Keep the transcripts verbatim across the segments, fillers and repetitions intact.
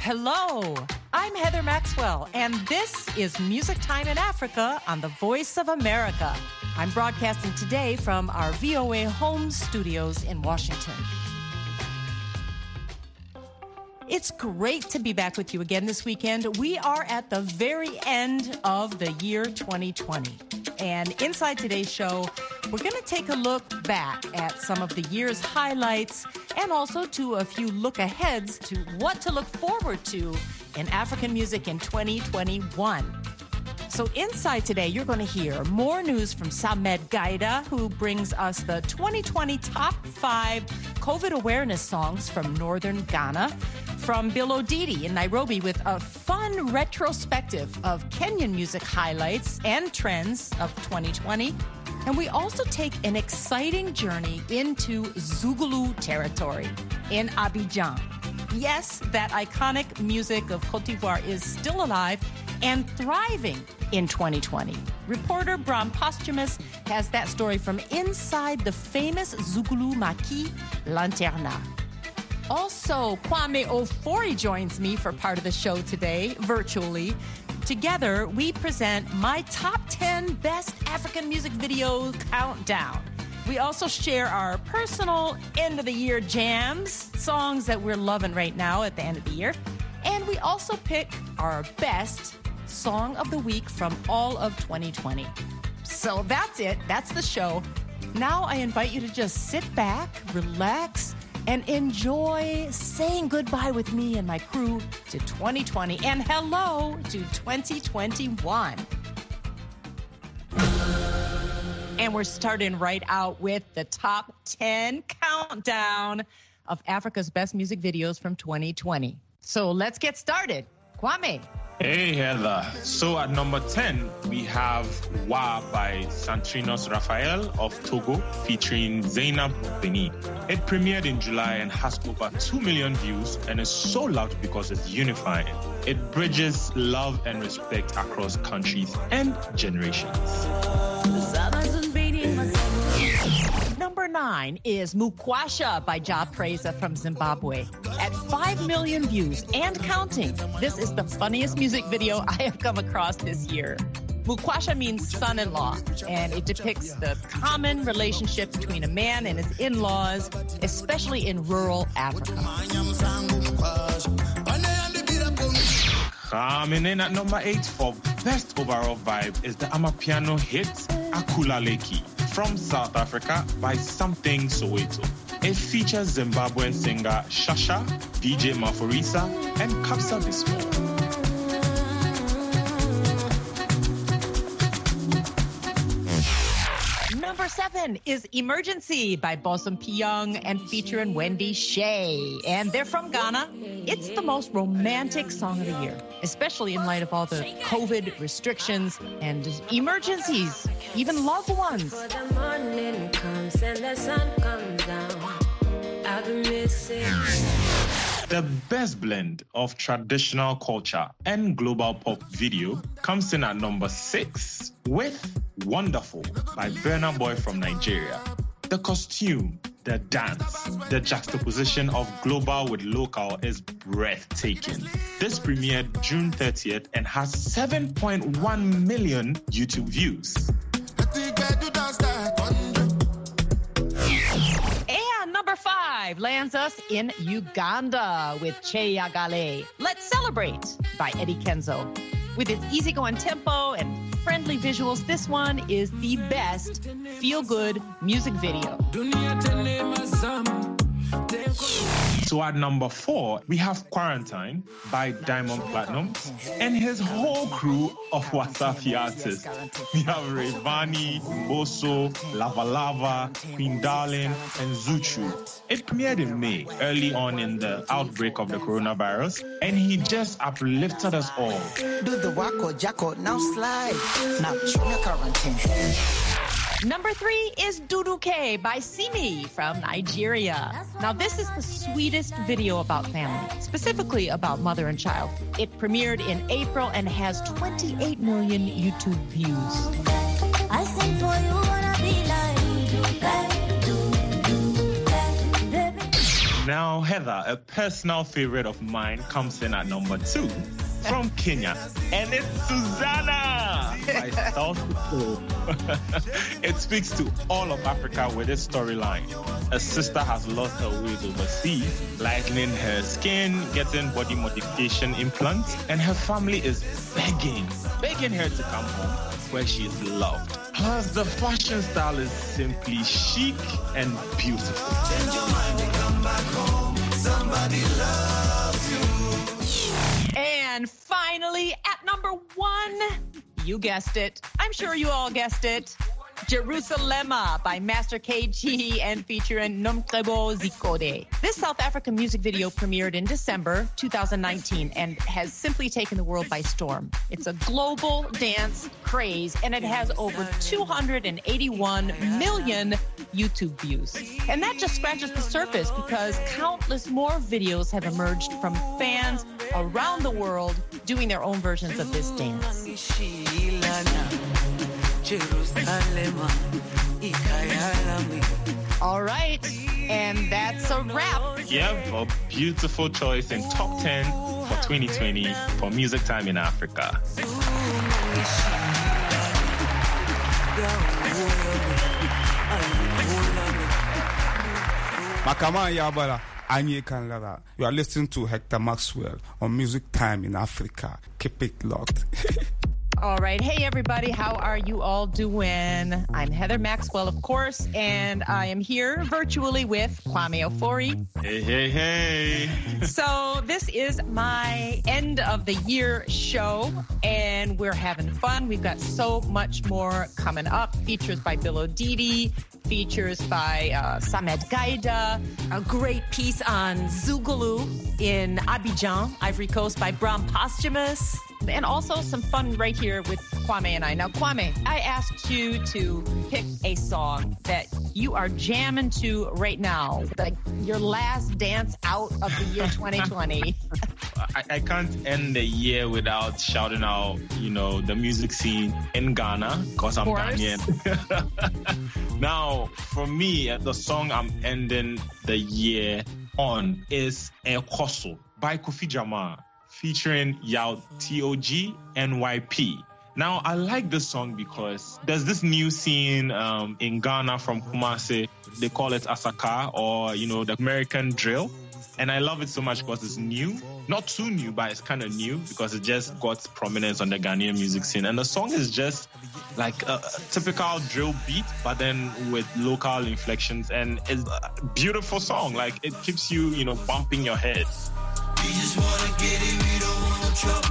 hello. I'm Heather Maxwell, and this is Music Time in Africa on the Voice of America. I'm broadcasting today from our V O A home studios in Washington. It's great to be back with you again this weekend. We are at the very end of the year twenty twenty. And inside today's show, we're going to take a look back at some of the year's highlights and also to a few look-aheads to what to look forward to in African music in twenty twenty-one. So inside today, you're going to hear more news from Samed Gaida, who brings us the twenty twenty top five COVID awareness songs from northern Ghana, from Bill Odidi in Nairobi with a fun retrospective of Kenyan music highlights and trends of twenty twenty. And we also take an exciting journey into Zouglou territory in Abidjan. Yes, that iconic music of Côte d'Ivoire is still alive and thriving in twenty twenty. Reporter Bram Posthumus has that story from inside the famous Zouglou Maquis Lanterna. Also, Kwame Ofori joins me for part of the show today, virtually. Together, we present my top ten best African music video countdown. We also share our personal end-of-the-year jams, songs that we're loving right now at the end of the year. And we also pick our best song of the week from all of twenty twenty. So that's it. That's the show. Now I invite you to just sit back, relax, and enjoy saying goodbye with me and my crew to twenty twenty and hello to twenty twenty-one. And we're starting right out with the top ten countdown of Africa's best music videos from twenty twenty. So let's get started. Kwame. Hey, Heather. So at number ten, we have Wa by Santrinos Raphael of Togo featuring Zainab Beni. It premiered in July and has over two million views and is so loud because it's unifying. It bridges love and respect across countries and generations. Number nine is Mukwasha by Ja Preza from Zimbabwe. At five million views and counting, this is the funniest music video I have come across this year. Mukwasha means son-in-law, and it depicts the common relationship between a man and his in-laws, especially in rural Africa. Coming in at number eight for best overall vibe is the Amapiano hit Akula Leki from South Africa by Something Soweto. It features Zimbabwean singer Shasha, D J Maforisa, and Kapsa Bismo. Number seven is Emergency by Bosom Piyong and featuring Wendy Shea. And they're from Ghana. It's the most romantic song of the year, especially in light of all the COVID restrictions and emergencies, even loved ones. The morning comes and the sun comes down. I've been missing. The best blend of traditional culture and global pop video comes in at number six with Wonderful by Burna Boy from Nigeria. The costume, the dance, the juxtaposition of global with local is breathtaking. This premiered June thirtieth and has seven point one million YouTube views. And number five lands us in Uganda with Che Yagale. Let's Celebrate by Eddie Kenzo. With its easygoing tempo and friendly visuals, this one is the best feel-good music video. So at number four, we have Quarantine by Diamond Platinum and his whole crew of Wasafi artists. We have Rayvani, Boso, Lava Lava, Queen Darling, and Zuchu. It premiered in May, early on in the outbreak of the coronavirus, and he just uplifted us all. Do the wacko jacko, now slide. Now show me quarantine. Number three is Duduke by Simi from Nigeria. Now, this is the sweetest video about family, specifically about mother and child. It premiered in April and has twenty-eight million YouTube views. I sing for you, wanna be like you, like you, baby. Now, Heather, a personal favorite of mine comes in at number two from Kenya, and it's Susanna by South Soul. It speaks to all of Africa with its storyline. A sister has lost her ways overseas, lightening her skin, getting body modification implants, and her family is begging, begging her to come home where she is loved. Plus, the fashion style is simply chic and beautiful. Change your mind and come back home. Somebody loves you. And finally, at number one, you guessed it. I'm sure you all guessed it. Jerusalema by Master K G and featuring Nomcebo Zikode. This South African music video premiered in December two thousand nineteen and has simply taken the world by storm. It's a global dance craze and it has over two hundred eighty-one million YouTube views. And that just scratches the surface because countless more videos have emerged from fans around the world doing their own versions of this dance. All right, and that's a wrap. Yeah, a beautiful choice in top ten for twenty twenty for Music Time in Africa. Makama Yabala, Anye Kanlara. You are listening to Hector Maxwell on Music Time in Africa. Keep it locked. All right. Hey, everybody. How are you all doing? I'm Heather Maxwell, of course, and I am here virtually with Kwame Ofori. Hey, hey, hey. So this is my end of the year show, and we're having fun. We've got so much more coming up. Features by Bill O'Didi, features by uh, Samed Gaida, a great piece on Zougalou in Abidjan, Ivory Coast by Bram Posthumous, and also some fun right here with Kwame and I. Now, Kwame, I asked you to pick a song that you are jamming to right now, like your last dance out of the year twenty twenty. I, I can't end the year without shouting out, you know, the music scene in Ghana, because I'm Ghanaian. Now, for me, the song I'm ending the year on is Ekoso by Kofi Jamal, featuring Yao T O G N Y P. Now, I like this song because there's this new scene um, in Ghana from Kumasi. They call it Asaka, or, you know, the American drill. And I love it so much because it's new. Not too new, but it's kind of new because it just got prominence on the Ghanaian music scene. And the song is just like a, a typical drill beat, but then with local inflections. And it's a beautiful song. Like, it keeps you, you know, bumping your head. We just wanna get it, we don't want no trouble.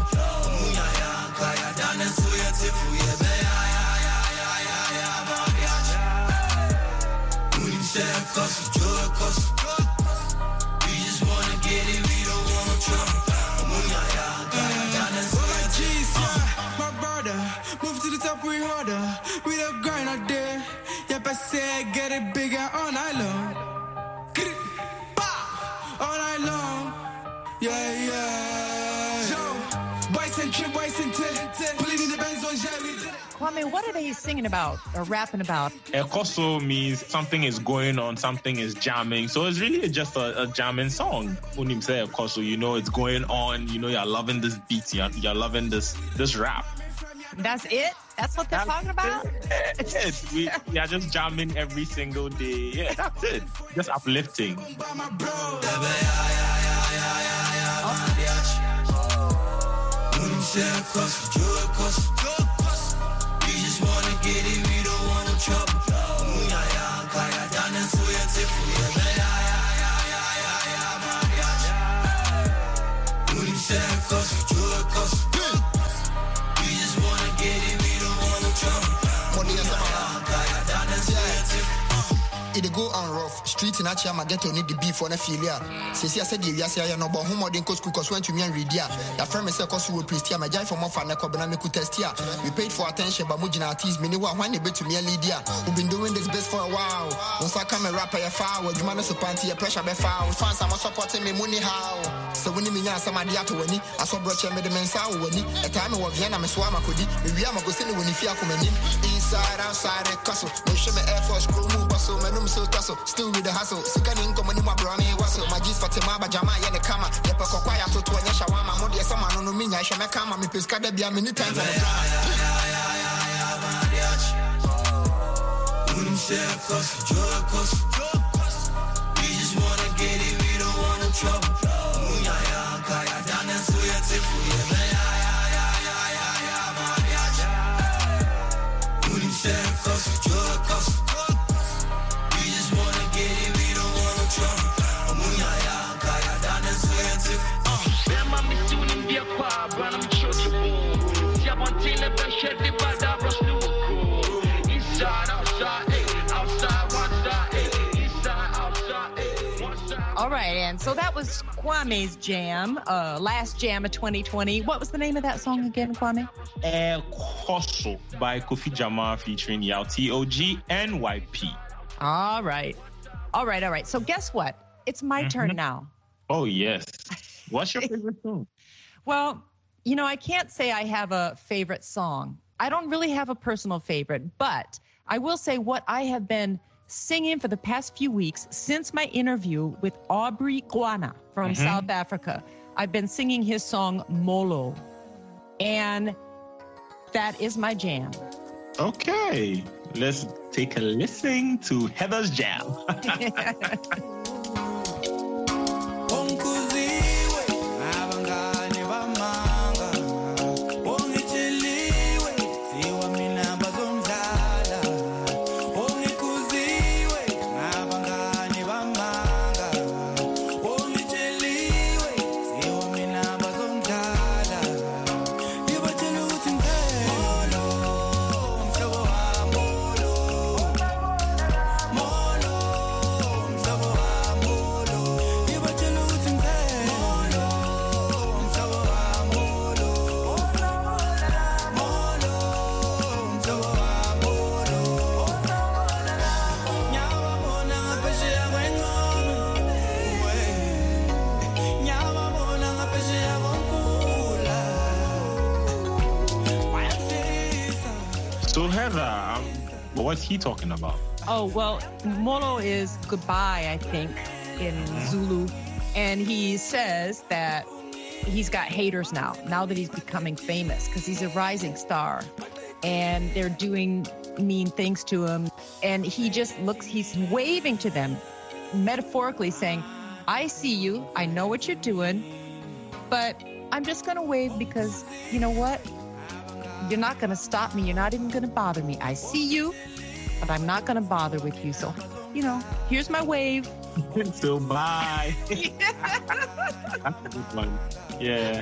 My brother, move to the top, we harder. We don't grind out there. Yep, I said get it bigger all night long. Get it, bah, all night long. Yeah, yeah. Yo, boys and trip, boys and tip. Pulling in the Benz on Jelly. Kwame, what are they singing about or rapping about? Ekoso means something is going on, something is jamming. So it's really just a, a jamming song. When you say Ekoso, you know it's going on. You know you're loving this beat. You're, you're loving this this rap. That's it? That's what they're that's talking about? It. It. We, we are just jamming every single day. Yeah, that's it. Just uplifting. Wanna get it, we don't want no trouble. We just wanna get it, we don't want no trouble. It go on rough. Street in Achama get to need the beef on a filia. Sisi said the Yasia no but who more than cause cookers went to me and read ya. Your friend is a cause who priest my jive for more fun and could test here. We paid for attention but Mujina tease me one when they bet to me and Lydia. We've been doing this best for a while. Once I come and rap a foul, you man so panty a pressure be foul. Fans are supporting me money how. So when me and somebody to any, I saw brocha me the mensa when a time of Vienna me swama could be am go send when if you come in. Inside outside the castle. No show me air force crew move bustle, my room so tussle. Still with the hustle. Sick and income when my brownie wastle. My G maba jama ye ne kama ye pe kokwa ya toto onye shawama mo de sama no no minya hwe me kama me peska da bia me ni time for the drama we just wanna get it, we don't want no trouble. Munya ya kaya down and so ya tifu ya ya ya ya ya ya ya mariachi. We just wanna get it, we don't want no trouble. Munya ya kaya down and so ya tifu. Bema misuni mbia kwa bwana mchocho. Siabantile beshe di bada roslu. Inside outside, outside one side. All right, and so that was Kwame's jam, uh, last jam of twenty twenty. What was the name of that song again, Kwame? El Koso by Kofi Jamal featuring Yao T O G and Y P. All right. All right, all right. So guess what? It's my mm-hmm. turn now. Oh, yes. What's your favorite song? Well, you know, I can't say I have a favorite song. I don't really have a personal favorite, but I will say what I have been singing for the past few weeks since my interview with Aubrey Kwana from mm-hmm. South Africa. I've been singing his song Molo, and that is my jam. Okay, let's take a listen to Heather's jam. What's he talking about? Oh, well, Molo is goodbye, I think, in Zulu. And he says that he's got haters now, now that he's becoming famous, because he's a rising star. And they're doing mean things to him. And he just looks, he's waving to them, metaphorically saying, I see you, I know what you're doing, but I'm just going to wave because, you know what? You're not going to stop me. You're not even going to bother me. I see you, but I'm not going to bother with you. So, you know, here's my wave. So bye. That's a good one. Yeah.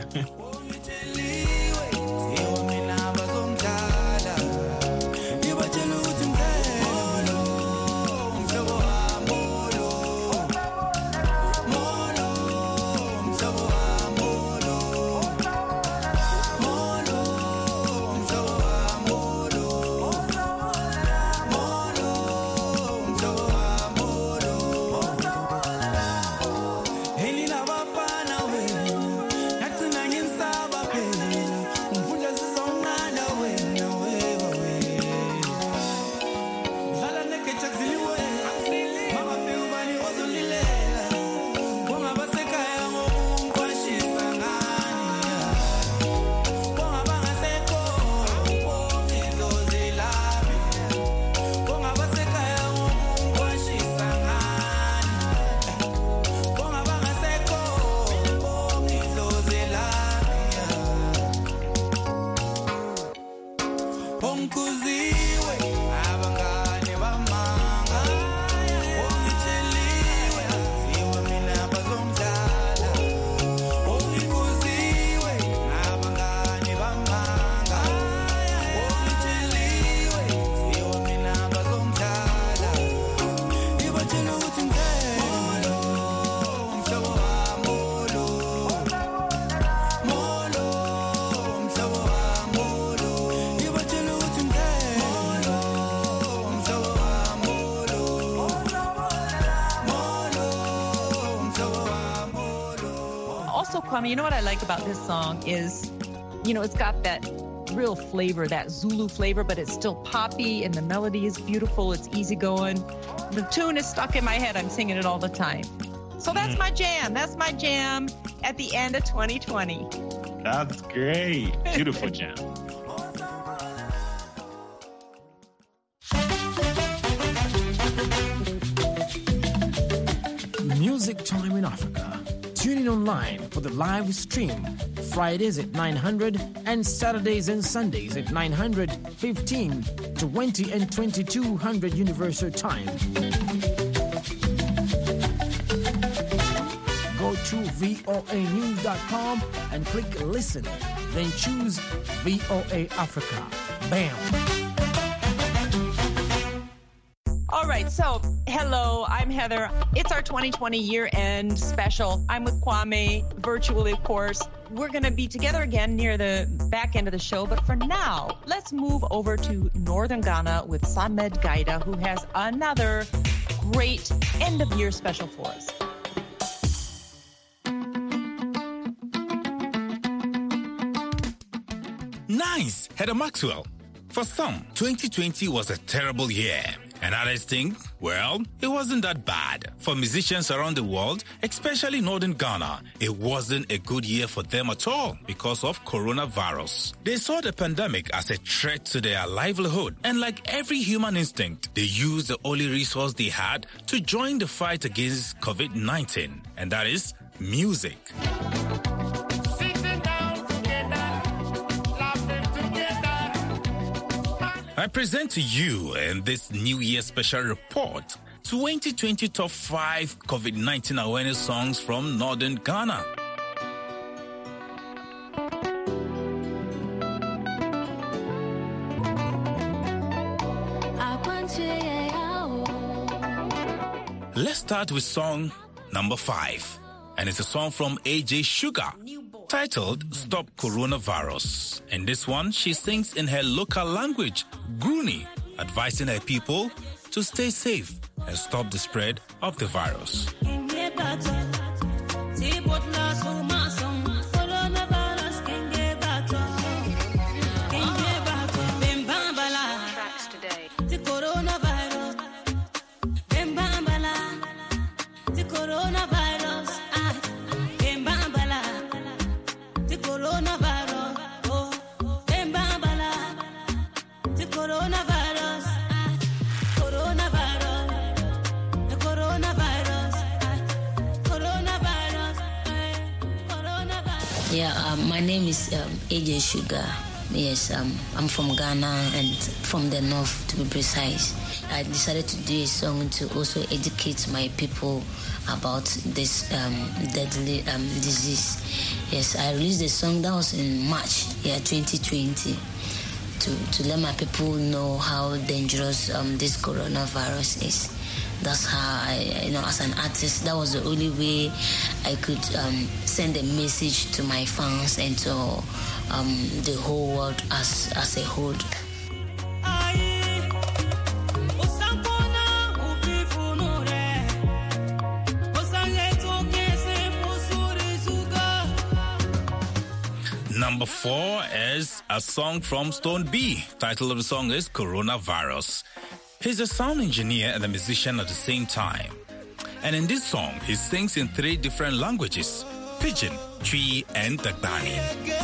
You know what I like about this song is, you know, it's got that real flavor, that Zulu flavor, but it's still poppy and the melody is beautiful. It's easygoing. The tune is stuck in my head. I'm singing it all the time. So that's my jam. That's my jam at the end of twenty twenty. That's great. Beautiful jam. Music Time in Africa. Tune in online for the live stream. Fridays at nine hundred and Saturdays and Sundays at nine hundred, fifteen, twenty, and twenty-two hundred Universal Time. Go to V O A news dot com and click listen. Then choose V O A Africa. Bam. All right, so hello, I'm Heather. It's our twenty twenty year-end special. I'm with Kwame, virtually, of course. We're going to be together again near the back end of the show, but for now, let's move over to northern Ghana with Samed Gaida, who has another great end-of-year special for us. Nice, Heather Maxwell. For some, twenty twenty was a terrible year. And others think, well, it wasn't that bad. For musicians around the world, especially northern Ghana, it wasn't a good year for them at all because of coronavirus. They saw the pandemic as a threat to their livelihood. And like every human instinct, they used the only resource they had to join the fight against covid nineteen. And that is music. I present to you in this New Year special report twenty twenty Top five covid nineteen Awareness Songs from Northern Ghana. Let's start with song number five. And it's a song from A J Sugar, titled Stop Coronavirus. And this one, she sings in her local language, Gruni, advising her people to stay safe and stop the spread of the virus. Yeah, um, my name is um, A J Sugar. Yes, um, I'm from Ghana and from the north, to be precise. I decided to do a song to also educate my people about this um, deadly um, disease. Yes, I released a song that was in March, yeah, twenty twenty, to, to let my people know how dangerous um, this coronavirus is. That's how I, you know, as an artist, that was the only way I could um, send a message to my fans and to um, the whole world as, as a whole. Number four is a song from Stone B. Title of the song is Coronavirus. He's a sound engineer and a musician at the same time. And in this song, he sings in three different languages: Pidgin, Twi, and Dagbani.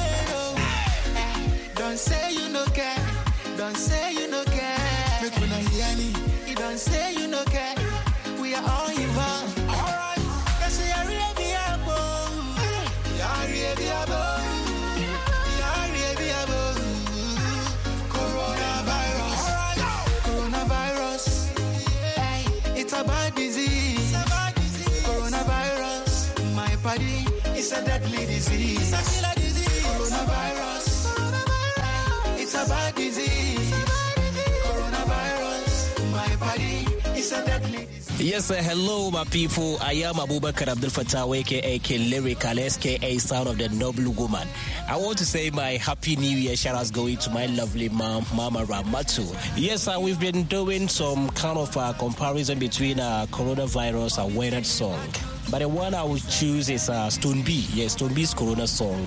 Don't say you no care. Don't say you no care. Make me not hear me. You don't say you no care. We are all involved. All right. Yes, we are ready, abo. We are ready, abo. We are ready, abo. Coronavirus. All right. Coronavirus. Hey, it's a bad disease. Coronavirus. My body is a deadly disease. Coronavirus. It's a bad disease. Coronavirus. My body is a deadly disease. Yes, sir. Hello, my people. I am Abubakar Abdul Fattah, aka K Lyrical, S K A Sound of the Noble Woman. I want to say my Happy New Year shout outs going to my lovely mom, Mama Ramatu. Yes, sir, we've been doing some kind of uh, comparison between uh, coronavirus awareness song. But the one I would choose is uh, Stone B. Yes, Stone B's Corona song.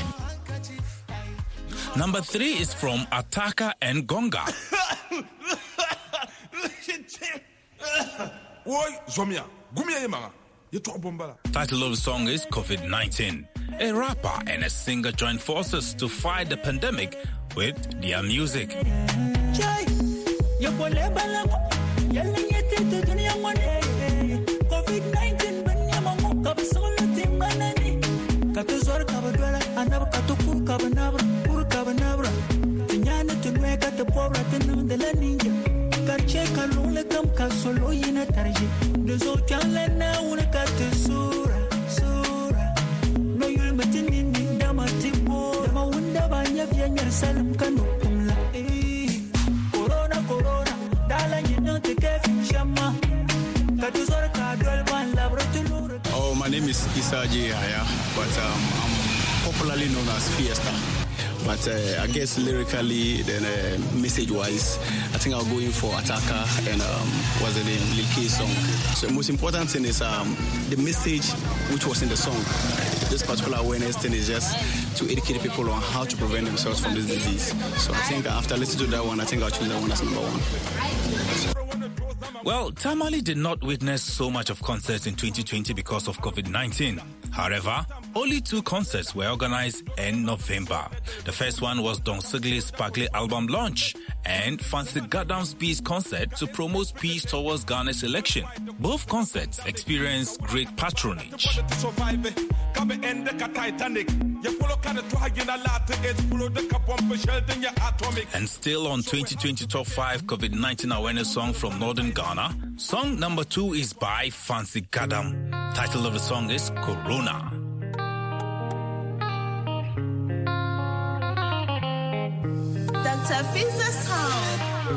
Number three is from Ataka and Gonga. Oi, Zomia, Gumia Yemanga. Title of the song is COVID nineteen. A rapper and a singer joined forces to fight the pandemic with their music. COVID nineteen Katuzor kabadwala anaba katuku kabanabra pur kabanabra tinyana tunwe kata pobra tenu de la ninja karche kalule kam kasolo yina tarji dezo chanle na una kata sura sura no yul matini ni dama tipo dama wunda banya vyanya salam kanu kumla eh corona corona dala yina te kefi shama katuzor kadwal ban laboratory. Oh, my name is Isa J. Haya, but um, I'm popularly known as Fiesta. But uh, I guess lyrically, then uh, message-wise, I think I'll go in for Attacker and um, what's the name, Lil K song. So the most important thing is um, the message which was in the song. This particular awareness thing is just to educate people on how to prevent themselves from this disease. So I think after listening to that one, I think I'll choose that one as number one. Well, Tamale did not witness so much of concerts in twenty twenty because of COVID nineteen. However, only two concerts were organized in November. The first one was Don Sigli's Sparkly album launch and Fancy Gadam's Peace concert to promote peace towards Ghana's election. Both concerts experienced great patronage. And still on twenty twenty Top five COVID nineteen awareness song from Northern Ghana, song number two is by Fancy Gadam. Title of the song is Corona. Doctor Fisa sound.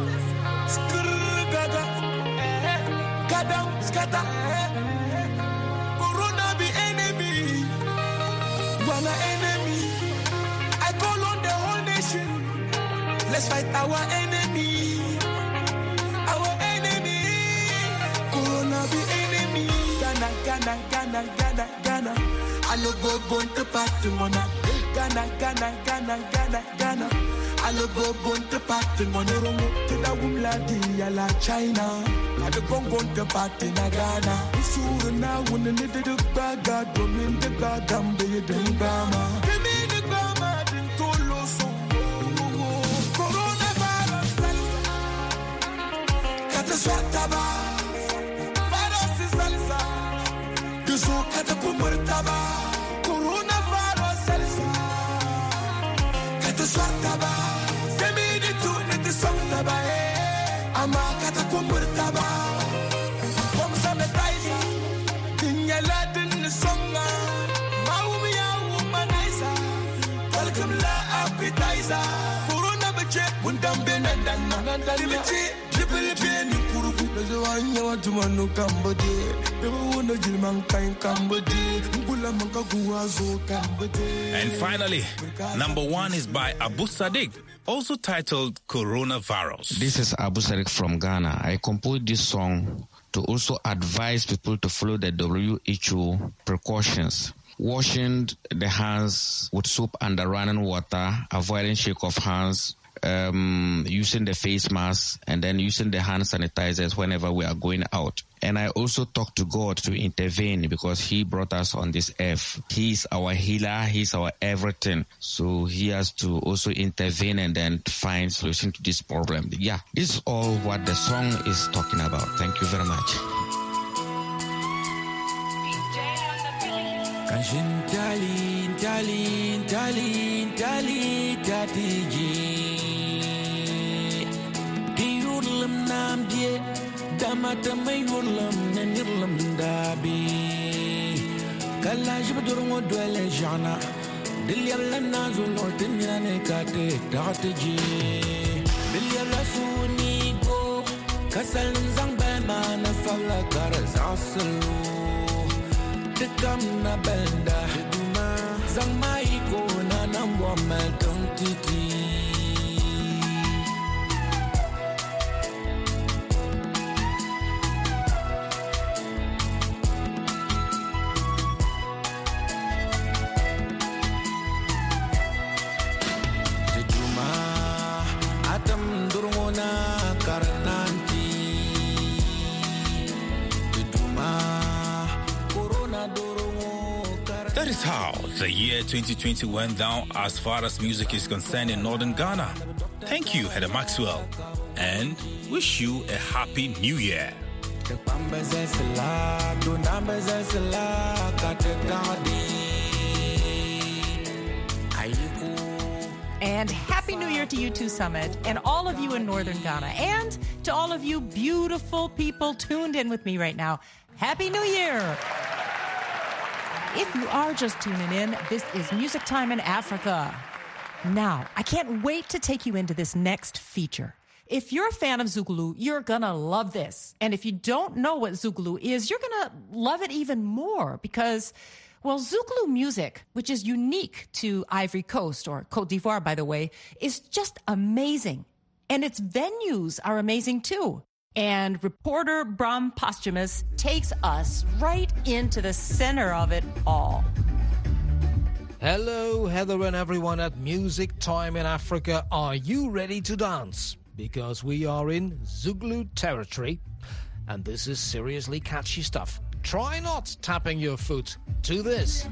Gadam, scatter. Corona be enemy. Wanna enemy. I call on the whole nation. Let's fight our enemy. Our enemy. Corona be enemy. Ghana, Ghana, Ghana, Ghana, Ghana. I look go born to party, mona. Ghana, Ghana, Ghana, Ghana, Ghana. I look go born to party, mona. To the woman, la la China. I look go born to party, na Ghana. Isuru na wuna ni de de baga, domin de gadam de de gama. Demi de gama, din tolo so. Coronavirus, kata swata ba. Virus is salsa. Yusu kata kumurta ba. Coronavirus salsa. Kata swata ba. Demi de tu ne te sonta ba. Ama kata kumurta ba. Kom sanitizer. Dinyala din songa. Maumi ya womanizer. Welcome la appetizer. Corona bache mundambe nandana. Nandana. Triple pain kuruku. Lezo wanya watu manu kambode. Bebo wona jilman kain kambode. Mbula manka guwazo kambode. And finally, number one is by Abu Sadiq, also titled Coronavirus. This is Abu Sadiq from Ghana. I composed this song to also advise people to follow the W H O precautions. Washing the hands with soap and the running water, avoiding shake of hands, um, using the face mask, and then using the hand sanitizers whenever we are going out. And I also talk to God to intervene because He brought us on this earth. He is our healer. He's our everything. So He has to also intervene and then find solution to this problem. Yeah, this is all what the song is talking about. Thank you very much. Kanshin tali, tali, tali, tali, tali, Dirulum nam die, damata mayulam nanirlam dabi. Kalaj budurungo dwele jana, dilyalla nazul ortinyane kate tataji. Dilyalla suni go, kasal zang bema na falla karas asalu. Tekam na benda, zang maiko na namwa melton titi. That is how the year twenty twenty went down as far as music is concerned in northern Ghana. Thank you, Heather Maxwell, and wish you a happy new year. And Happy New Year to you too, Summit, and all of you in northern Ghana, and to all of you beautiful people tuned in with me right now. Happy New Year! If you are just tuning in, this is Music Time in Africa. Now, I can't wait to take you into this next feature. If you're a fan of Zouglou, you're gonna love this. And if you don't know what Zouglou is, you're gonna love it even more because, well, Zouglou music, which is unique to Ivory Coast, or Côte d'Ivoire, by the way, is just amazing. And its venues are amazing too. And reporter Bram Posthumus takes us right into the center of it all. Hello, Heather and everyone at Music Time in Africa. Are you ready to dance? Because we are in Zouglou territory, and this is seriously catchy stuff. Try not tapping your foot to this.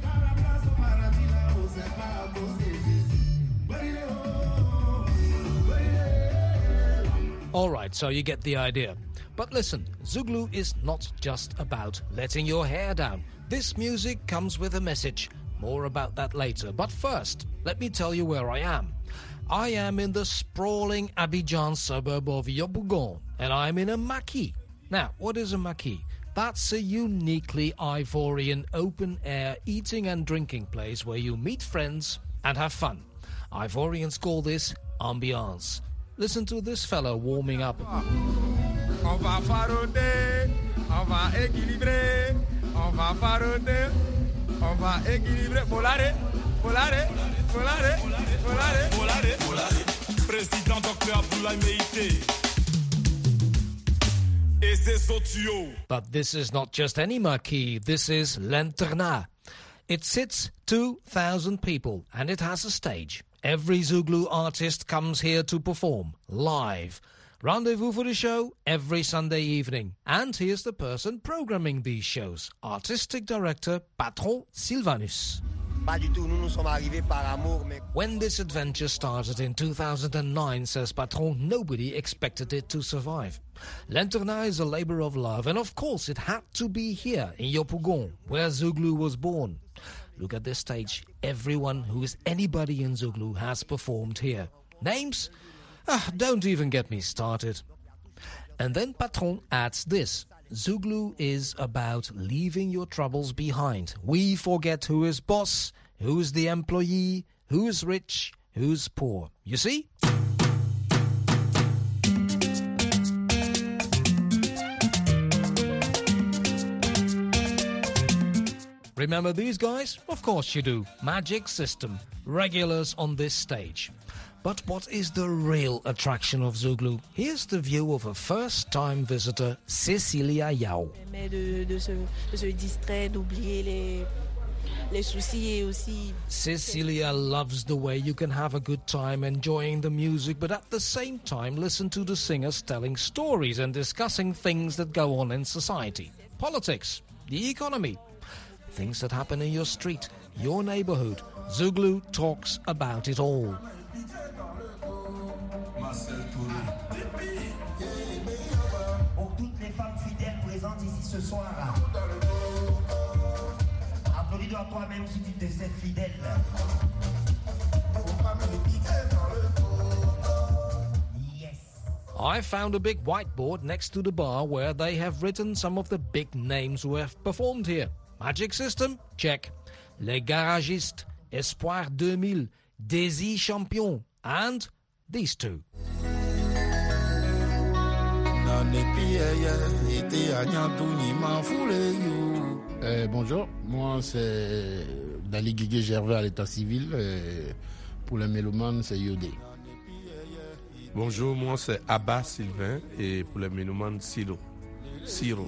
All right, so you get the idea. But listen, Zouglou is not just about letting your hair down. This music comes with a message. More about that later. But first, let me tell you where I am. I am in the sprawling Abidjan suburb of Yopougon, and I'm in a maquis. Now, what is a maquis? That's a uniquely Ivorian open-air eating and drinking place where you meet friends and have fun. Ivorians call this ambiance. Listen to this fellow warming up. On va faroder, on va équilibrer, on va faroder, on va équilibrer. Volare, volare, volare, volare, volare, volare. Président Docteur Abdoulaye Meïté. Et c'est Sotio. But this is not just any maquis, this is L'Internat. It sits two thousand people and it has a stage. Every Zouglou artist comes here to perform, live. Rendezvous for the show every Sunday evening. And here's the person programming these shows, Artistic Director Patron Sylvanus. When this adventure started in two thousand nine, says Patron, nobody expected it to survive. L'Internat is a labor of love, and of course it had to be here in Yopougon, where Zouglou was born. Look at this stage. Everyone who is anybody in Zouglou has performed here. Names? Ah, don't even get me started. And then Patron adds this. Zouglou is about leaving your troubles behind. We forget who is boss, who is the employee, who is rich, who's poor. You see? Remember these guys? Of course you do. Magic System, regulars on this stage. But what is the real attraction of Zouglou? Here's the view of a first-time visitor, Cecilia Yao. Cecilia loves the way you can have a good time enjoying the music, but at the same time listen to the singers telling stories and discussing things that go on in society. Politics, the economy, things that happen in your street, your neighborhood. Zouglou talks about it all. I found a big whiteboard next to the bar where they have written some of the big names who have performed here. Magic System? Check. Les Garagistes, Espoir two mille, Desi Champion, and these two. Euh, bonjour, moi c'est Dali Guigué Gervais à l'état civil. Euh, pour les mélomanes, c'est Yodé. Bonjour, moi c'est Abba Sylvain et pour les mélomanes, Siro. Siro.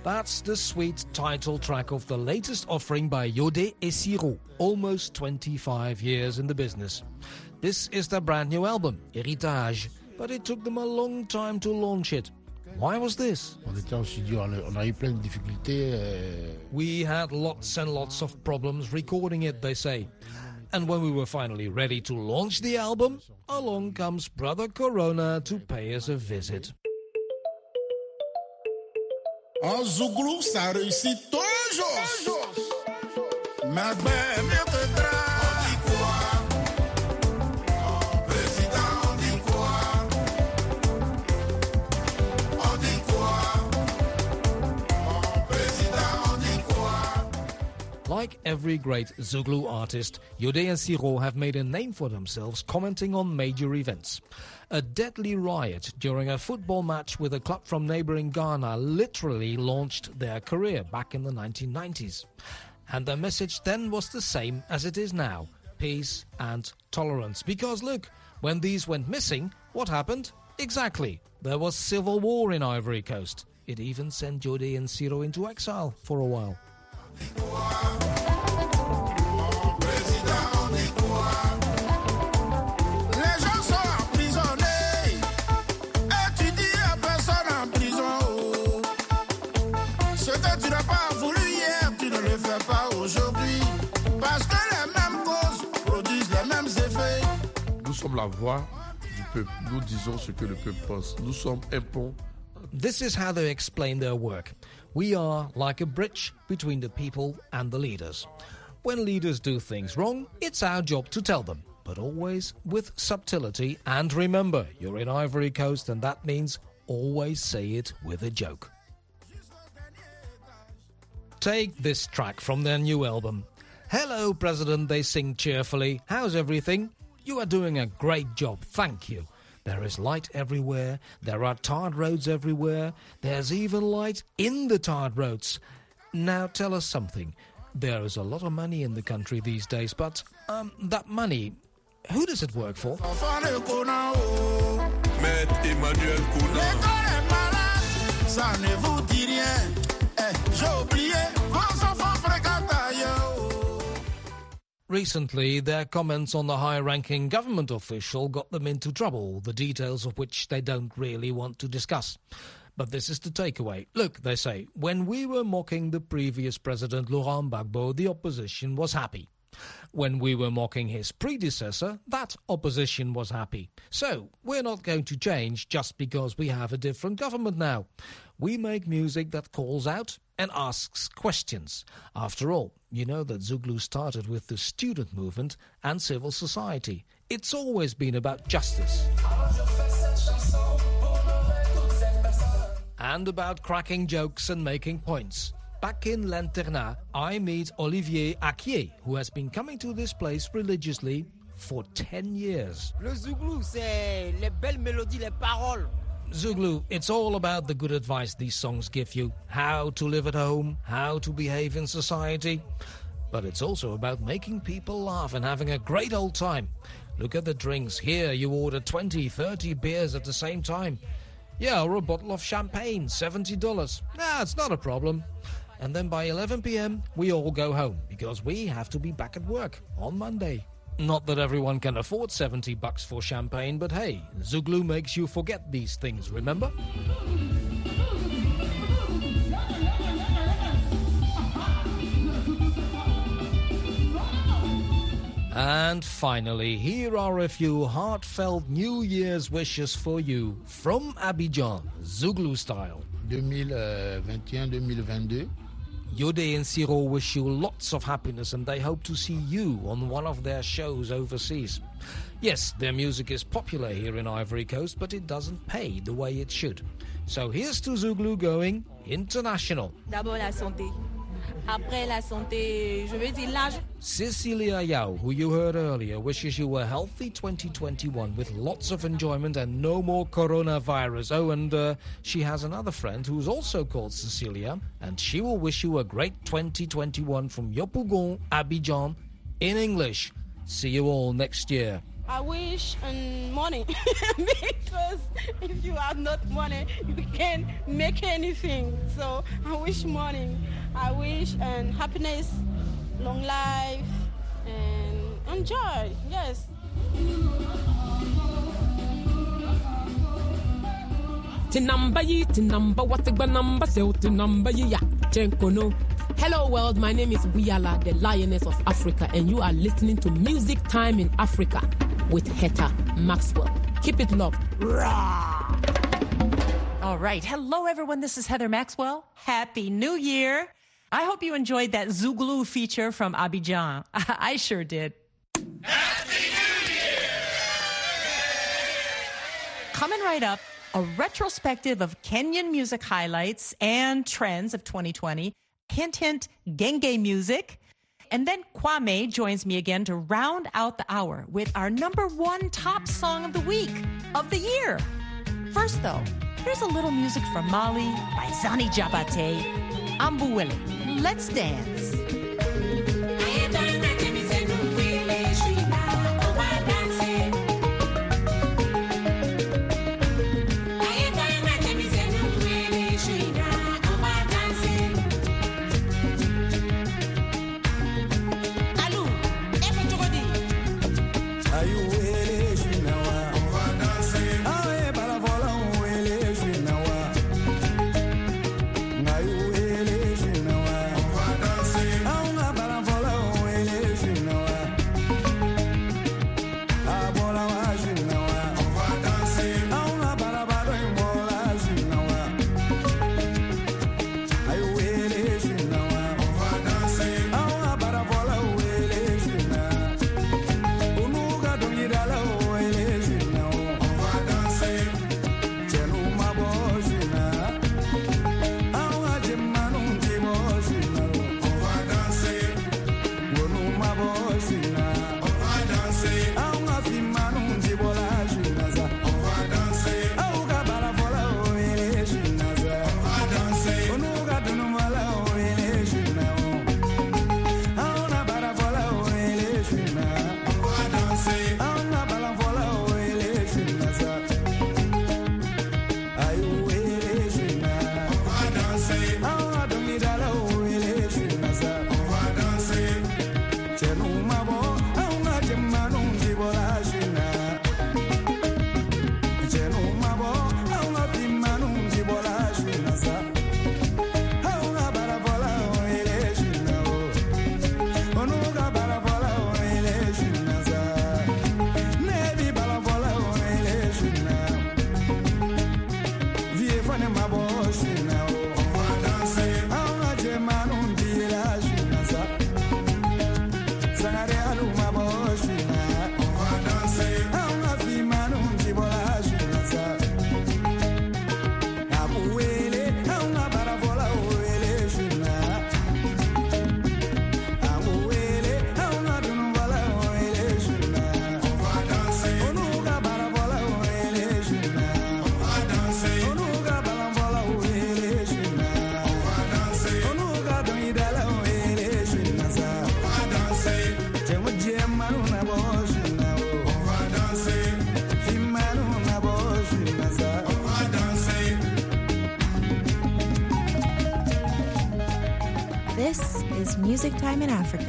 That's the sweet title track of the latest offering by Yodé et Siro, almost twenty-five years in the business. This is their brand new album, Héritage, but it took them a long time to launch it. Why was this? On était en studio, on a eu plein de difficultés. Euh... We had lots and lots of problems recording it, they say. And when we were finally ready to launch the album, along comes Brother Corona to pay us a visit. En Zouglou, ça réussit toujours. Mais ben, mieux que grave. On dit quoi? Oh, président, on dit quoi? On dit quoi? Oh, président, on dit quoi? Like every great Zouglou artist, Yodé and Siro have made a name for themselves commenting on major events. A deadly riot during a football match with a club from neighboring Ghana literally launched their career back in the nineteen nineties. And their message then was the same as it is now, peace and tolerance. Because look, when these went missing, what happened? Exactly, there was civil war in Ivory Coast. It even sent Yodé and Siro into exile for a while. Nous sommes la voix du peuple. Nous disons ce que le peuple pense. Nous sommes un pont. This is how they explain their work. We are like a bridge between the people and the leaders. When leaders do things wrong, it's our job to tell them, but always with subtlety. And remember, you're in Ivory Coast, and that means always say it with a joke. Take this track from their new album. Hello, President, they sing cheerfully. How's everything? You are doing a great job, thank you. There is light everywhere, there are tarred roads everywhere, there's even light in the tarred roads. Now tell us something. There is a lot of money in the country these days, but um, that money, who does it work for? Recently, their comments on the high-ranking government official got them into trouble, the details of which they don't really want to discuss. But this is the takeaway. Look, they say, when we were mocking the previous president, Laurent Gbagbo, the opposition was happy. When we were mocking his predecessor, that opposition was happy. So, we're not going to change just because we have a different government now. We make music that calls out and asks questions. After all, you know that Zouglou started with the student movement and civil society. It's always been about justice. And about cracking jokes and making points. Back in L'Internat, I meet Olivier Akier, who has been coming to this place religiously for ten years. Le Zouglou, c'est les belles mélodies, les paroles. Zouglou, it's all about the good advice these songs give you. How to live at home, how to behave in society. But it's also about making people laugh and having a great old time. Look at the drinks. Here you order twenty, thirty beers at the same time. Yeah, or a bottle of champagne, seventy dollars. Nah, it's not a problem. And then by eleven p.m. we all go home because we have to be back at work on Monday. Not that everyone can afford seventy bucks for champagne, but hey, Zouglou makes you forget these things, remember? And finally, here are a few heartfelt New Year's wishes for you from Abidjan, Zouglou style. twenty twenty-one twenty twenty-two. Yodé and Siro wish you lots of happiness and they hope to see you on one of their shows overseas. Yes, their music is popular here in Ivory Coast, but it doesn't pay the way it should. So here's to Zouglou going international. D'abord la santé. Après la santé, je veux dire l'âge. Cecilia Yao, who you heard earlier, wishes you a healthy twenty twenty-one with lots of enjoyment and no more coronavirus. Oh, and uh, she has another friend who's also called Cecilia, and she will wish you a great twenty twenty-one from Yopougon, Abidjan, in English. See you all next year. I wish um, money because if you have not money, you can't make anything. So I wish money. I wish um, happiness, long life, and enjoy. Yes. Tinamba yi, tinamba watigba namba se tinamba yi ya chenkono. Hello world, my name is Buyala, the Lioness of Africa, and you are listening to Music Time in Africa with Heta Maxwell. Keep it locked. Rah! All right. Hello, everyone. This is Heather Maxwell. Happy New Year. I hope you enjoyed that Zouglou feature from Abidjan. I sure did. Happy New Year! Coming right up, a retrospective of Kenyan music highlights and trends of twenty twenty. Hint, hint, Genge music. And then Kwame joins me again to round out the hour with our number one top song of the week, of the year. First, though, here's a little music from Mali by Zani Jabate, Ambuwele. Let's dance. This is Music Time in Africa.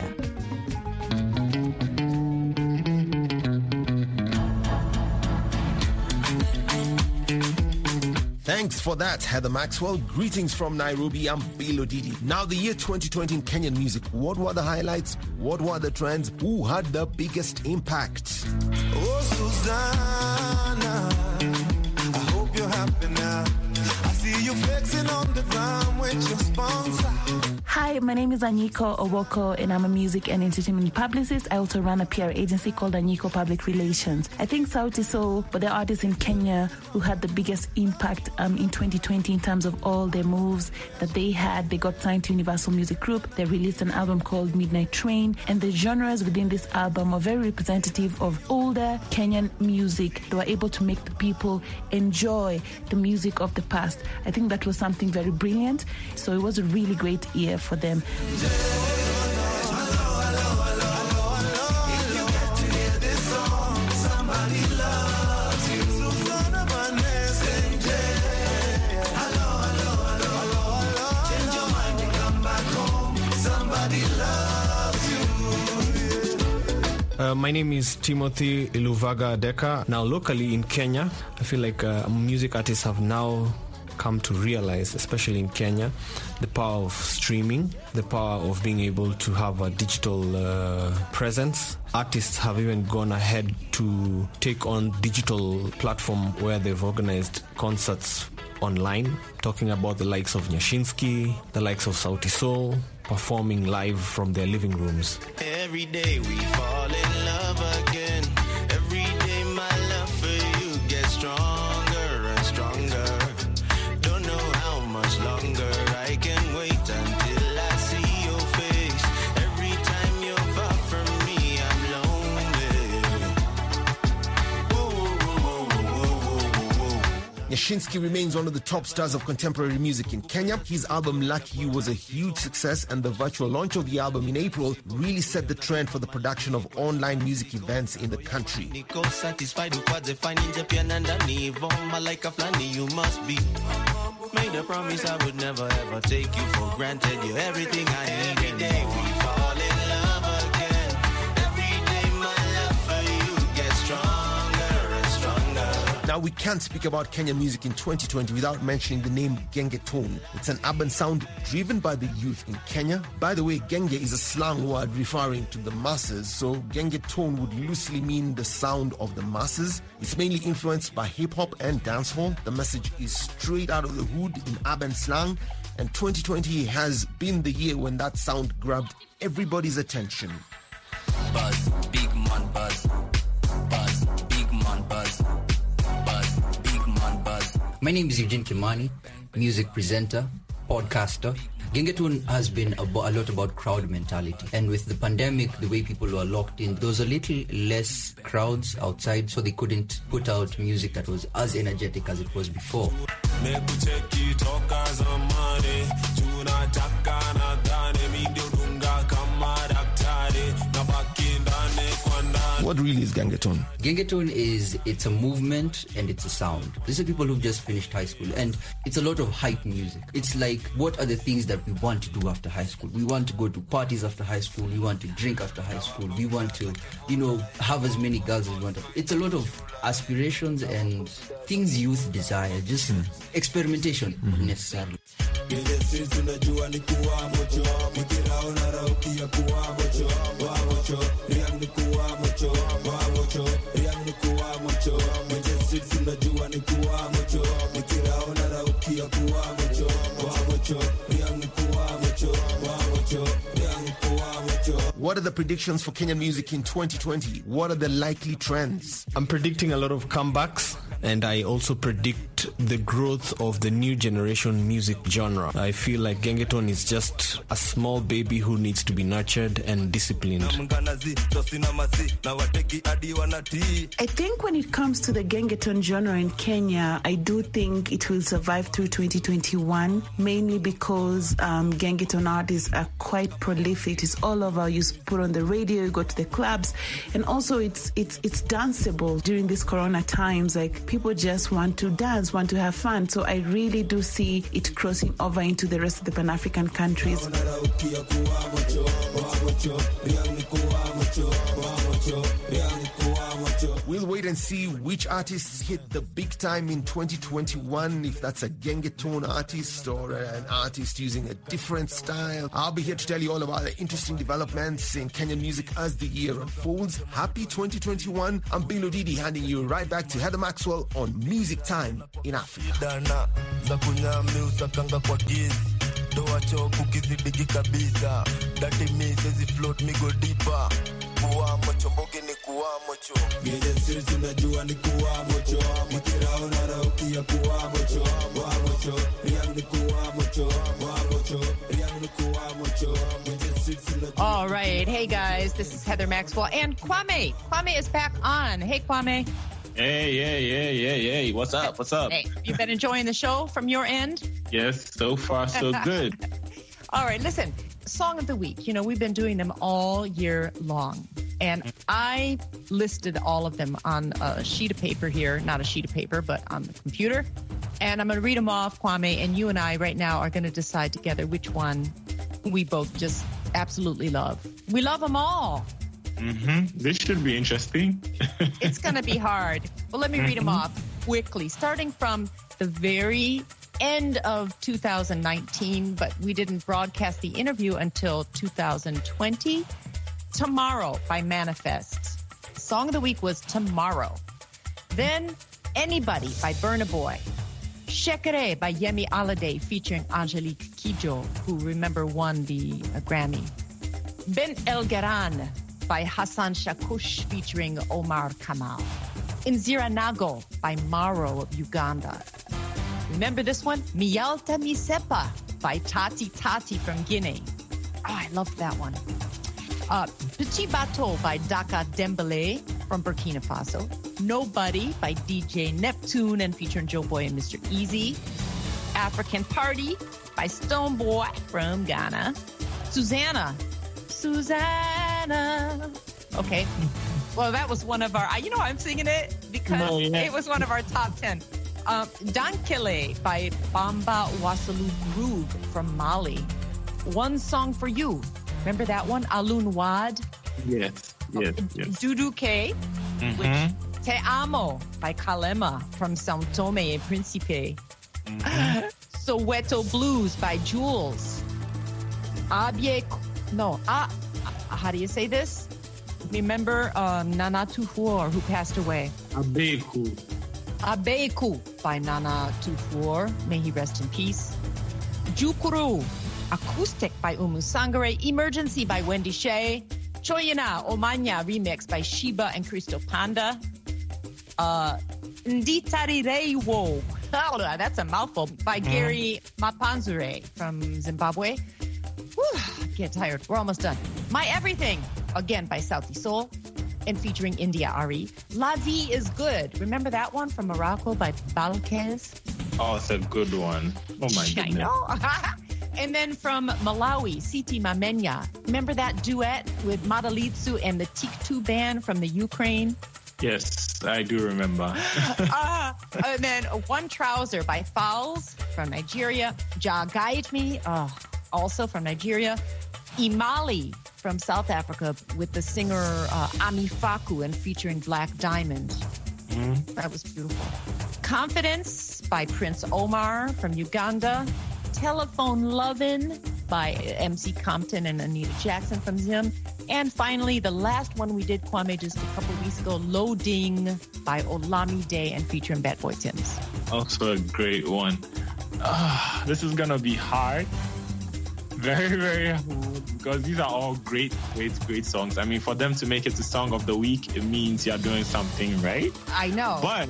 Thanks for that, Heather Maxwell. Greetings from Nairobi. I'm Bilo Didi. Now, the year twenty twenty in Kenyan music. What were the highlights? What were the trends? Who had the biggest impact? Oh, Susanna, I hope you're happy now. I see you flexing on the ground with your sponsor. Hi, my name is Anyiko Owoko, and I'm a music and entertainment publicist. I also run a P R agency called Anyiko Public Relations. I think Sauti Sol were the artists in Kenya who had the biggest impact um, in twenty twenty in terms of all their moves that they had. They got signed to Universal Music Group. They released an album called Midnight Train, and the genres within this album are very representative of older Kenyan music. They were able to make the people enjoy the music of the past. I think that was something very brilliant. So it was a really great year for them. If you get to hear this song, loves you. Susana Vanessa. Hello, hello, hello, hello, hello. Change your mind and come back home. Somebody loves you. Uh, my name is Timothy Iluvaga Deka. Now, locally in Kenya, I feel like uh, music artists have now come to realize, especially in Kenya, the power of streaming, the power of being able to have a digital uh, presence. Artists have even gone ahead to take on digital platform where they've organized concerts online, talking about the likes of Nyashinsky, the likes of Sauti Sol, performing live from their living rooms. Every day we fall in love again. Every day my love for you gets stronger and stronger. Don't know how much longer I can wait until I see your face. Every time you're far from me, I'm lonely. Whoa, whoa, whoa, whoa, whoa, whoa, whoa. Nyashinsky remains one of the top stars of contemporary music in Kenya. His album Lucky You was a huge success, and the virtual launch of the album in April really set the trend for the production of online music events in the country. Niko satisfied upate fine nje pia na ndani voma like a flani you must be. Made a promise I would never ever take you for granted. You're everything I need. Every day we fall in love again. Every day my love for you gets stronger and stronger. Now, we can't speak about Kenyan music in twenty twenty without mentioning the name Gengetone. It's an urban sound driven by the youth in Kenya. By the way, Genge is a slang word referring to the masses, so Gengetone would loosely mean the sound of the masses. It's mainly influenced by hip-hop and dancehall. The message is straight out of the hood in urban slang, and twenty twenty has been the year when that sound grabbed everybody's attention. Buzz, big man buzz. Buzz, big man buzz. My name is Eugene Kimani, music presenter, podcaster. Gengetone has been a, a lot about crowd mentality. And with the pandemic, the way people were locked in, there was a little less crowds outside, so they couldn't put out music that was as energetic as it was before. What really is Gengetone? Gengetone is, it's a movement and it's a sound. These are people who've just finished high school, and it's a lot of hype music. It's like, what are the things that we want to do after high school? We want to go to parties after high school. We want to drink after high school. We want to, you know, have as many girls as we want. It's a lot of aspirations and things youth desire, just mm. experimentation mm-hmm. necessarily. What are the predictions for Kenyan music in twenty twenty? What are the likely trends? I'm predicting a lot of comebacks, and I also predict the growth of the new generation music genre. I feel like Gengetone is just a small baby who needs to be nurtured and disciplined. I think when it comes to the Gengetone genre in Kenya, I do think it will survive through twenty twenty-one, mainly because um, Gengetone artists are quite prolific. It's all over. You put on the radio, you go to the clubs, and also it's it's it's danceable during these corona times. Like, people just want to dance, want to have fun. So I really do see it crossing over into the rest of the Pan-African countries. We'll wait and see which artists hit the big time in twenty twenty-one, if that's a Gengetone artist or an artist using a different style. I'll be here to tell you all about the interesting developments in Kenyan music as the year unfolds. Happy twenty twenty-one. I'm Bilo Didi, handing you right back to Heather Maxwell on Music Time in Africa. Doa choku kizidigi kabisa. Dati mi sezi float mi go deeper. Kuwa mocho mboge ni kuwa mocho. Geje sirisi unajua ni kuwa mocho. Mikira unarauki ya kuwa mocho. Kuwa mocho, riang ni kuwa mocho. Kuwa mocho, riang ni kuwa mocho. All right. Hey, guys. This is Heather Maxwell and Kwame. Kwame is back on. Hey, Kwame. Hey, hey, hey, hey, hey. What's up? What's up? Hey, you been enjoying the show from your end? Yes, so far so good. All right, listen. Song of the Week. You know, we've been doing them all year long. And I listed all of them on a sheet of paper here. Not a sheet of paper, but on the computer. And I'm going to read them off, Kwame. And you and I right now are going to decide together which one we both just absolutely love. We love them all. Mm-hmm. This should be interesting. It's going to be hard. Well, let me read them off quickly. Starting from the very end of two thousand nineteen, but we didn't broadcast the interview until two thousand twenty. Tomorrow by Manifest. Song of the Week was Tomorrow. Then Anybody by Burna Boy. Shekere by Yemi Alade featuring Angelique Kidjo, who, remember, won the uh, Grammy. Ben El Garan by Hassan Shakush featuring Omar Kamal. Inzira Nago by Maro of Uganda. Remember this one? Mialta Misepa by Tati Tati from Guinea. Oh, I loved that one. Uh, Petit Bateau by Daka Dembele from Burkina Faso. Nobody by D J Neptune and featuring Joe Boy and Mister Easy. African Party by Stonebwoy from Ghana. Susanna. Susanna. Okay. Well, that was one of our, you know, I'm singing it because no, yeah. it was one of our top ten. Um, Dankele by Bamba Wasalu Groove from Mali. One Song for You. Remember that one? Alun Wad? Yes, yes, yes. Dudu K, mm-hmm. which Te Amo by Kalema from São Tomé and Príncipe. Mm-hmm. Soweto Blues by Jules. Abye, no, ah, how do you say this? Remember um, Nana Tufor, who passed away? Abeku. Abeku by Nana Tufor. May he rest in peace. Jukuru. Acoustic by Umu Sangare. Emergency by Wendy Shea. Choyana Omanya remix by Sheba and Crystal Panda. Uh, Nditarireiwo. Oh, that's a mouthful. By mm. Gary Mapanzure from Zimbabwe. Whew, I get tired. We're almost done. My Everything, again by Sauti Soul and featuring India Ari. La Vie is Good. Remember that one from Morocco by Balkez? Oh, it's a good one. Oh, my goodness. I know. And then from Malawi, Siti Mamenya. Remember that duet with Madalitsu and the Tiktu band from the Ukraine? Yes, I do remember. uh, and then One Trouser by Fowls from Nigeria. Ja Guide Me, uh, also from Nigeria. Imali from South Africa with the singer uh, Ami Faku and featuring Black Diamond. Mm. That was beautiful. Confidence by Prince Omar from Uganda. Telephone Lovin' by M C Compton and Anita Jackson from Zim. And finally, the last one we did, Kwame, just a couple of weeks ago, Loading by Olamide and featuring Bad Boy Timms. Also a great one. Uh, this is going to be hard. Very, very hard because these are all great, great, great songs. I mean, for them to make it to Song of the Week, it means you're doing something right. I know. But,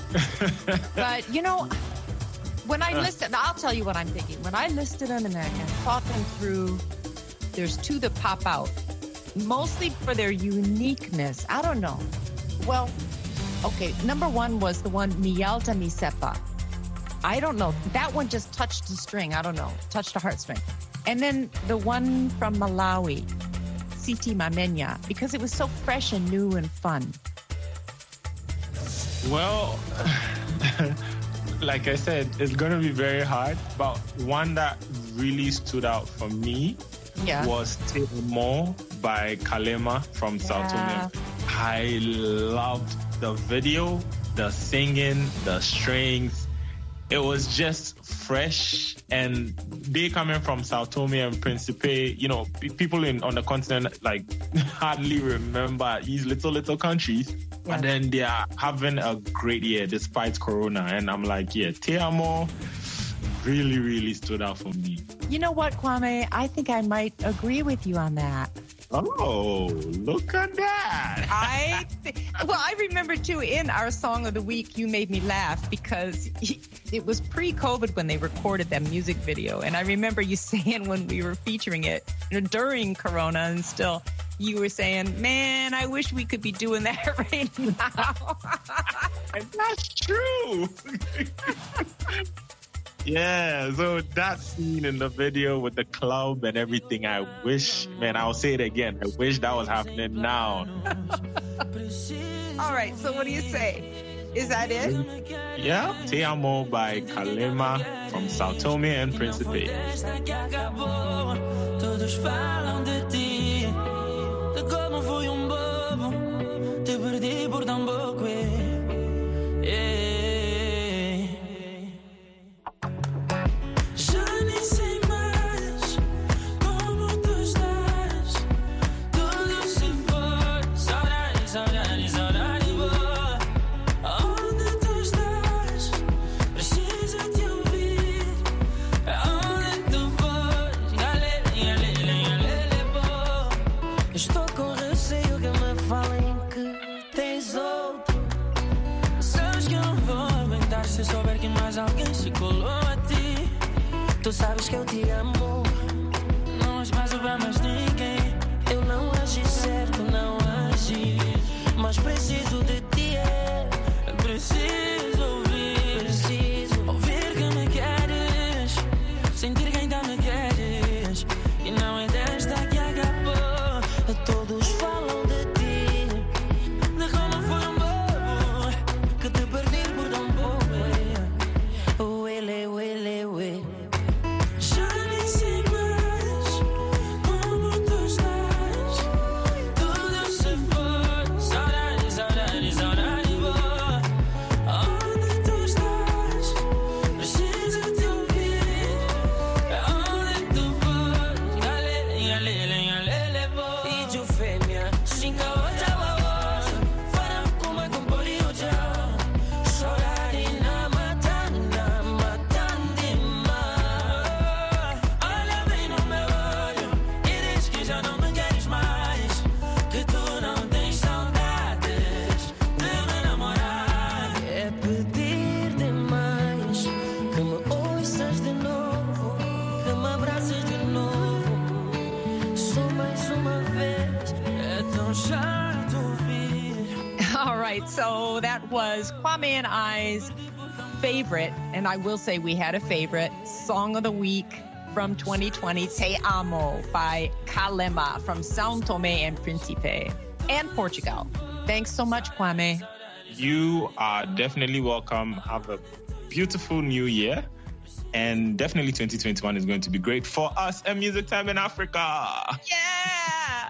but you know... When I listed, I'll tell you what I'm thinking. When I listed them and I thought them through, there's two that pop out, mostly for their uniqueness. I don't know. Well, okay, number one was the one Mialta Misepa. I don't know. That one just touched the string. I don't know. Touched a heartstring. And then the one from Malawi, Siti Mamenya, because it was so fresh and new and fun. Well... Like I said, it's going to be very hard, but one that really stood out for me yeah. was Te Amo by Kalema from yeah. Sao Tome. I loved the video, the singing, the strings. It was just fresh, and they coming from Sao Tome and Principe, you know, people in on the continent like hardly remember these little, little countries. Yeah. And then they are having a great year despite Corona. And I'm like, yeah, Te Amo really, really stood out for me. You know what, Kwame? I think I might agree with you on that. Oh, look at that. I th- Well, I remember, too, in our Song of the Week, you made me laugh because it was pre-COVID when they recorded that music video. And I remember you saying when we were featuring it during Corona and still... You were saying, man, I wish we could be doing that right now. And that's true. Yeah, so that scene in the video with the club and everything, I wish, man, I'll say it again. I wish that was happening now. All right, so what do you say? Is that it? Yeah, Te Amo by Kalema from Sao Tome and Principe. Todos falam de ti, de como fui um bobo, te perdi por tão pouco. Já nem sei mais como tu estás, tudo se foi, saudade, saudade, saudade boa. Onde tu estás? Preciso te ouvir. Onde tu foste? Galele, galele, galele, boa. Estou com receio que me falem que tens outro. Sabes que eu não vou aguentar se souber que mais alguém se colou a ti. Tu sabes que eu te amo, não espaço para mais ninguém. Eu não agi certo, não agi, mas preciso de ti, é. Preciso ouvir, preciso ouvir que me queres, sentir que ainda me queres, e não é desta que acabou. Todos falam de ti, de como foi um bobo, que te perdi por tão pouco. Uele, uele, uele. Já nem sei mais como tu estás, tudo se foi, saudade, saudade, saudade boa. Onde tu estás? Preciso te ouvir. Onde tu foste? Galele, galele, galele boa. Idio femmina, cinca outra babosa, farà come con poliogia. Saudade na matando, na matando demais. Olha bem no meu olho e diz que já não me queres mais, que tu não tens saudades de me namorar. É pedir demais que me ouças de novo, que me abraças de novo. Só mais uma vez, é tão chato ouvir. All right, so that was Kwame and I's favorite, and I will say we had a favorite, Song of the Week from twenty twenty, Te Amo by Kalema from Sao Tome and Principe and Portugal. Thanks so much, Kwame. You are definitely welcome. Have a beautiful new year. And definitely twenty twenty-one is going to be great for us and Music Time in Africa. Yeah!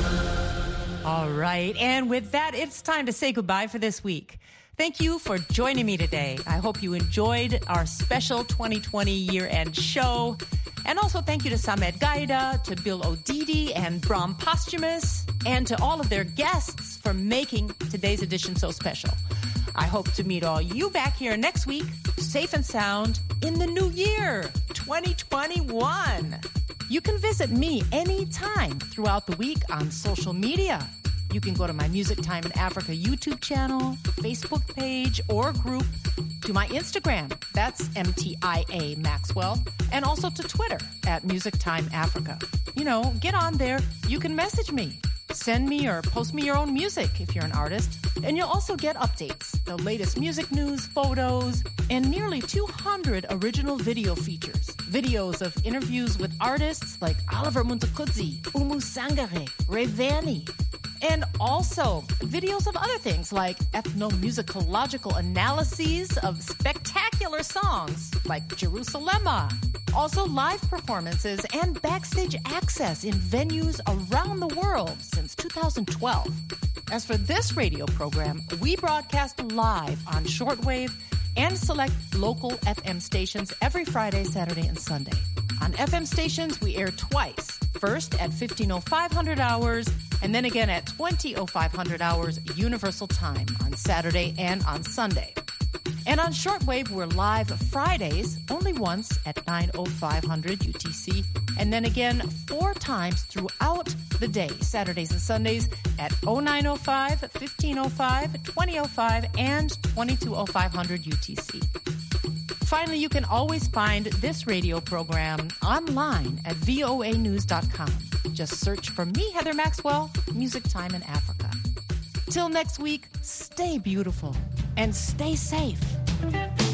All right, and with that, it's time to say goodbye for this week. Thank you for joining me today. I hope you enjoyed our special twenty twenty year-end show. And also thank you to Samed Gaida, to Bill Odidi, and Brahm Posthumous, and to all of their guests for making today's edition so special. I hope to meet all you back here next week, safe and sound, in the new year, twenty twenty-one. You can visit me anytime throughout the week on social media. You can go to my Music Time in Africa YouTube channel, Facebook page, or group, to my Instagram, that's M T I A Maxwell, and also to Twitter at Music Time Africa. You know, get on there. You can message me. Send me or post me your own music if you're an artist. And you'll also get updates, the latest music news, photos, and nearly two hundred original video features. Videos of interviews with artists like Oliver Muntukudzi, Umu Sangare, Ray Vanny. And also videos of other things like ethnomusicological analyses of spectacular songs like Jerusalema. Also live performances and backstage access in venues around the world since two thousand twelve. As for this radio program, we broadcast live on shortwave and select local F M stations every Friday, Saturday, and Sunday. On F M stations, we air twice. First at fifteen oh five hundred hours, and then again at twenty oh five hundred hours Universal Time on Saturday and on Sunday. And on shortwave, we're live Fridays, only once at nine oh five hundred U T C, and then again four times throughout the day, Saturdays and Sundays at oh nine oh five, fifteen oh five, twenty oh five, and twenty-two oh five hundred U T C. Finally, you can always find this radio program online at V O A news dot com. Just search for me, Heather Maxwell, Music Time in Africa. Till next week, stay beautiful and stay safe.